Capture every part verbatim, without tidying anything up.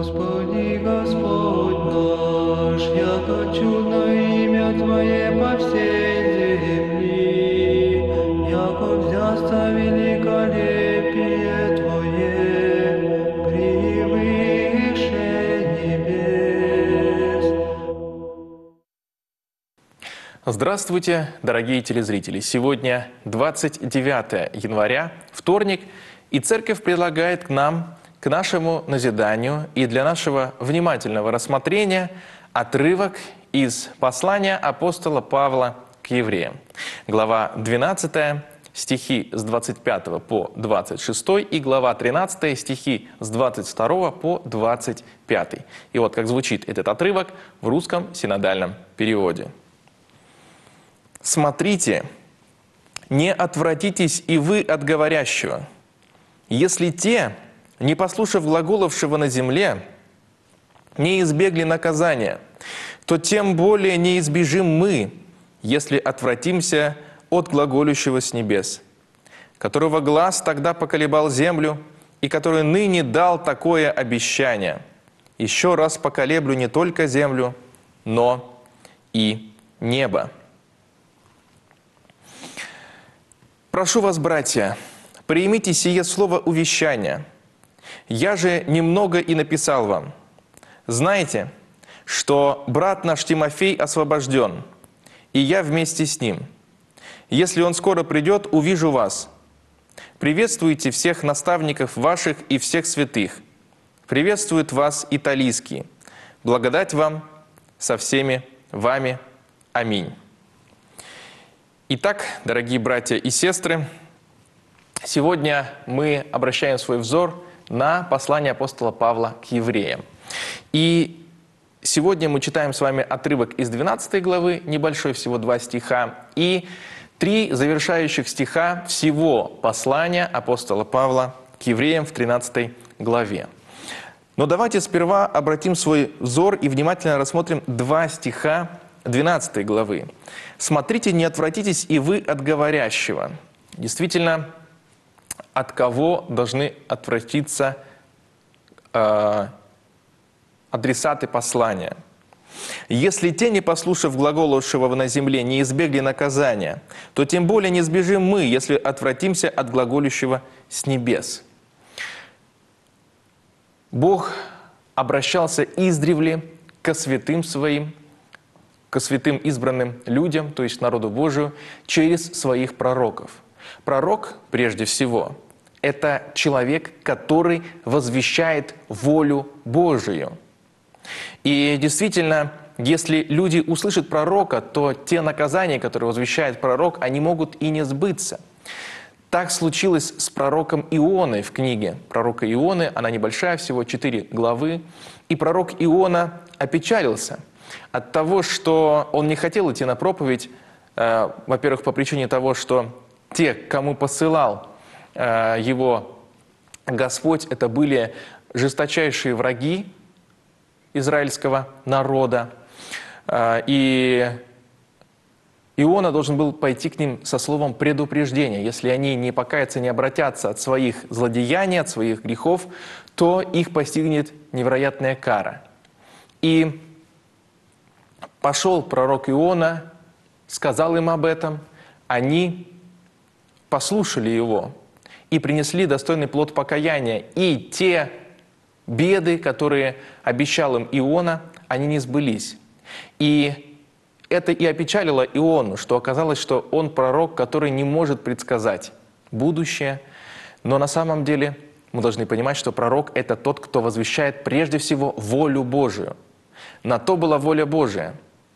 Господи, Господь наш, яко чудно имя Твое по всей земли, яко взясться великолепие Твое превыше небес. Здравствуйте, дорогие телезрители! Сегодня двадцать девятое января, вторник, и Церковь предлагает к нам, к нашему назиданию и для нашего внимательного рассмотрения отрывок из послания апостола Павла к евреям. Глава двенадцатая, стихи с двадцать пятого по двадцать шестой, и глава тринадцатая, стихи с двадцать второго по двадцать пятый. И вот как звучит этот отрывок в русском синодальном переводе. «Смотрите, не отвратитесь и вы от говорящего. Если те, не послушав глаголовшего на земле, не избегли наказания, то тем более не избежим мы, если отвратимся от глаголющего с небес, которого глас тогда поколебал землю и который ныне дал такое обещание. Еще раз поколеблю не только землю, но и небо». Прошу вас, братья, примите сие слово увещания. Я же немного и написал вам. Знайте, что брат наш Тимофей освобожден, и я вместе с ним. Если он скоро придет, увижу вас. Приветствуйте всех наставников ваших и всех святых. Приветствует вас Италийский. Благодать вам со всеми вами. Аминь. Итак, дорогие братья и сестры, сегодня мы обращаем свой взор на послание апостола Павла к евреям. И сегодня мы читаем с вами отрывок из двенадцатой главы, небольшой, всего два стиха, и три завершающих стиха всего послания апостола Павла к евреям в тринадцатой главе. Но давайте сперва обратим свой взор и внимательно рассмотрим два стиха двенадцатой главы. «Смотрите, не отвратитесь и вы от говорящего». Действительно, от кого должны отвратиться э, адресаты послания? «Если те, не послушав глаголовшего на земле, не избегли наказания, то тем более не сбежим мы, если отвратимся от глаголющего с небес». Бог обращался издревле ко святым своим, ко святым избранным людям, то есть народу Божию, через своих пророков. Пророк, прежде всего, это человек, который возвещает волю Божию. И действительно, если люди услышат пророка, то те наказания, которые возвещает пророк, они могут и не сбыться. Так случилось с пророком Ионой в книге пророка Ионы, она небольшая, всего четыре главы, и пророк Иона опечалился от того, что он не хотел идти на проповедь, э, во-первых, по причине того, что те, кому посылал э, его Господь, это были жесточайшие враги израильского народа. Э, и Иона должен был пойти к ним со словом предупреждения. Если они не покаятся, не обратятся от своих злодеяний, от своих грехов, то их постигнет невероятная кара. И пошел пророк Иона, сказал им об этом, они послушали его и принесли достойный плод покаяния. И те беды, которые обещал им Иона, они не сбылись. И это и опечалило Иону, что оказалось, что он пророк, который не может предсказать будущее. Но на самом деле мы должны понимать, что пророк – это тот, кто возвещает прежде всего волю Божию. На то была воля Божия.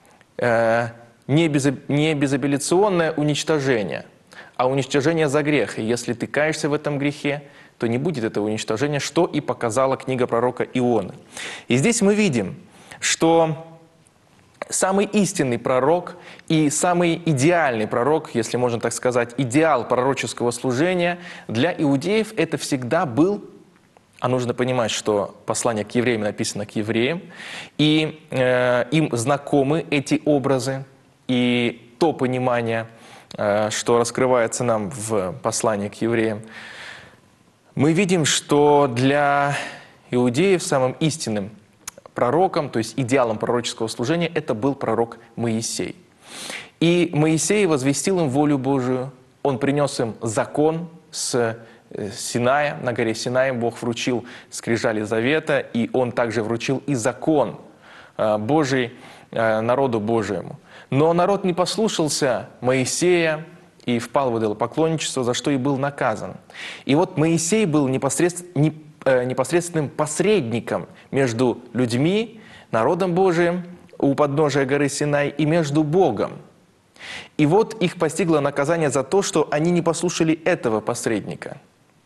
Не, без, не безапелляционное уничтожение, а уничтожение за грех. И если ты каешься в этом грехе, то не будет этого уничтожения, что и показала книга пророка Ионы. И здесь мы видим, что самый истинный пророк и самый идеальный пророк, если можно так сказать, идеал пророческого служения для иудеев – это всегда был, а нужно понимать, что послание к евреям написано к евреям, и э, им знакомы эти образы и то понимание, э, что раскрывается нам в послании к евреям. Мы видим, что для иудеев самым истинным пророком, то есть идеалом пророческого служения, это был пророк Моисей. И Моисей возвестил им волю Божию, он принес им закон с Синая, на горе Синай Бог вручил скрижали завета, и он также вручил и закон Божий народу Божьему. Но народ не послушался Моисея и впал в идолопоклонничество, за что и был наказан. И вот Моисей был непосредственно, непосредственным посредником между людьми, народом Божиим у подножия горы Синай и между Богом. И вот их постигло наказание за то, что они не послушали этого посредника.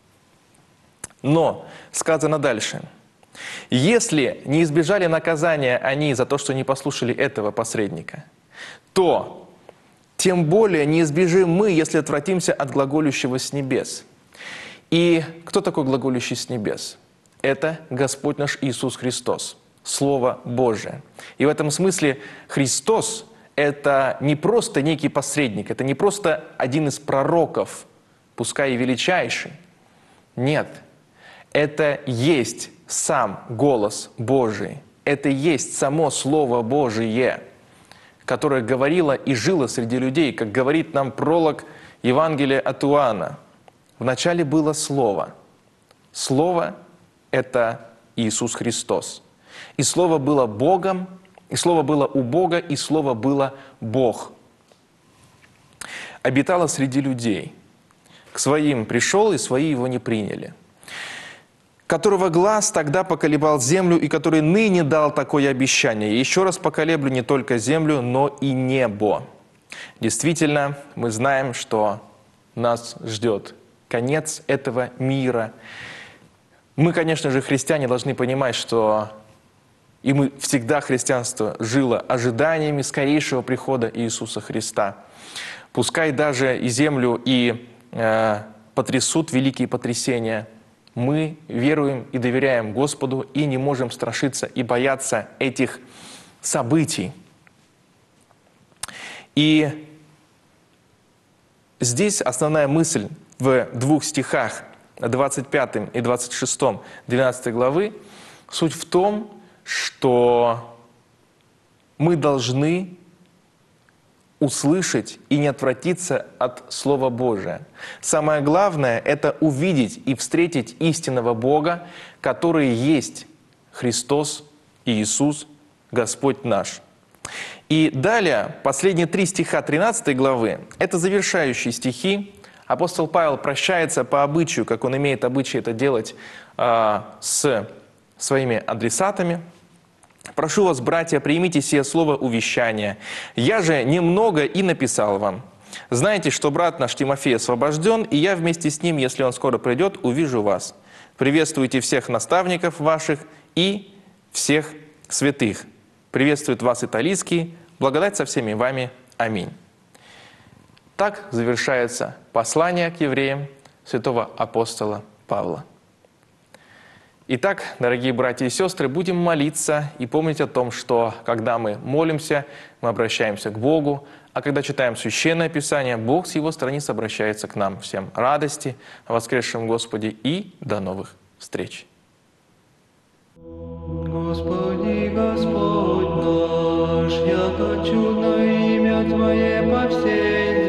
Но сказано дальше: если не избежали наказания они за то, что не послушали этого посредника, то тем более не избежим мы, если отвратимся от глаголющего с небес. И кто такой глаголющий с небес? Это Господь наш Иисус Христос, Слово Божие. И в этом смысле Христос – это не просто некий посредник, это не просто один из пророков, пускай и величайший. Нет, это есть сам голос Божий, это есть само Слово Божие, которое говорило и жило среди людей, как говорит нам пролог Евангелия от Иоанна. Вначале было Слово. Слово – это Иисус Христос. И Слово было Богом, и Слово было у Бога, и Слово было Бог. Обитало среди людей. К своим пришел, и свои его не приняли. Которого глаз тогда поколебал землю, и который ныне дал такое обещание. Еще раз поколеблю не только землю, но и небо. Действительно, мы знаем, что нас ждет конец этого мира. Мы, конечно же, христиане, должны понимать, что и мы всегда, христианство жило ожиданиями скорейшего прихода Иисуса Христа. Пускай даже и землю и э, потрясут великие потрясения, мы веруем и доверяем Господу и не можем страшиться и бояться этих событий. И здесь основная мысль в двух стихах, двадцать пятом и двадцать шестом двенадцатой главы, суть в том, что мы должны услышать и не отвратиться от Слова Божия. Самое главное – это увидеть и встретить истинного Бога, который есть Христос и Иисус, Господь наш. И далее, последние три стиха тринадцатой главы – это завершающие стихи. Апостол Павел прощается по обычаю, как он имеет обычай это делать э, с своими адресатами. «Прошу вас, братья, примите сие слово увещания. Я же немного и написал вам. Знаете, что брат наш Тимофей освобожден, и я вместе с ним, если он скоро придет, увижу вас. Приветствуйте всех наставников ваших и всех святых. Приветствует вас Италийский. Благодать со всеми вами. Аминь». Так завершается послание к евреям святого апостола Павла. Итак, дорогие братья и сестры, будем молиться и помнить о том, что когда мы молимся, мы обращаемся к Богу, а когда читаем Священное Писание, Бог с Его страниц обращается к нам. Всем радости о воскресшем Господе и до новых встреч! Господи, Господь наш, яко чудно имя Твое по всей